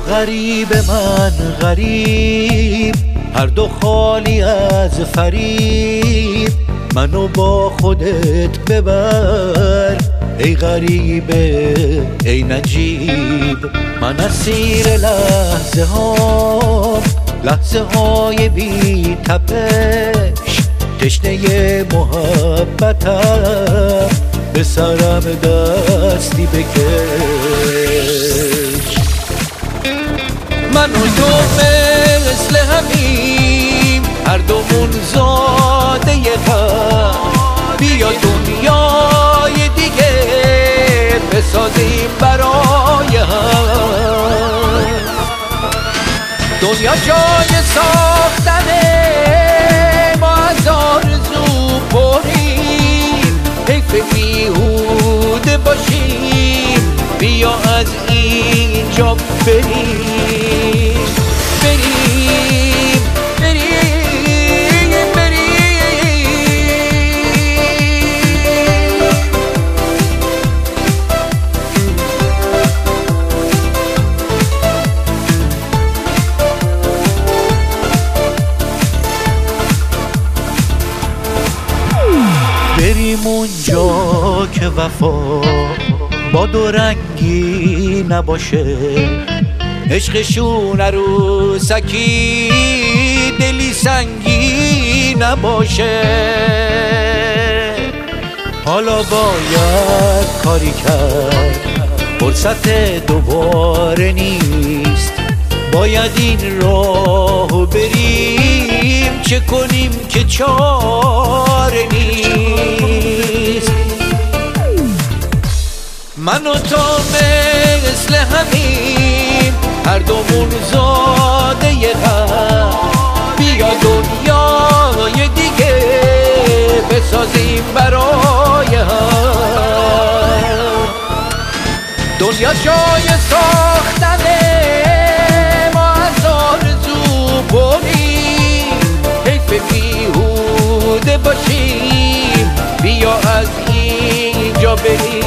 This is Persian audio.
غریب من غریب، هر دو خالی از فریب، منو با خودت ببر ای غریبه ای نجیب. من اسیر لحظه ها، لحظه های بی تپش، تشنه محبتم، به سرم دستی بکش. من و تو مثل همیم، هر دومون زاده غم، بیا دنیای دیگه بسازیم برای هم. دنیا جای ساختنه، ما از آرزو پریم، حیف بیهوده باشیم، بیا از اینجا بریم بریم بریم بریم. بریم اونجا که وفا با دو رنگی نباشه، عشقشون عروسکی دلی سنگی نباشه. حالا باید کاری کرد، فرصت دوباره نیست، باید این راهو بریم، چه کنیم که چاره نیست. من و تو مثل همیم، هر دومون زاده غم، بیا دنیای دیگه بسازیم برای هم. دنیا جای ساختنه، ما از آرزو بریم، حیف بیهوده باشیم، بیا از اینجا بریم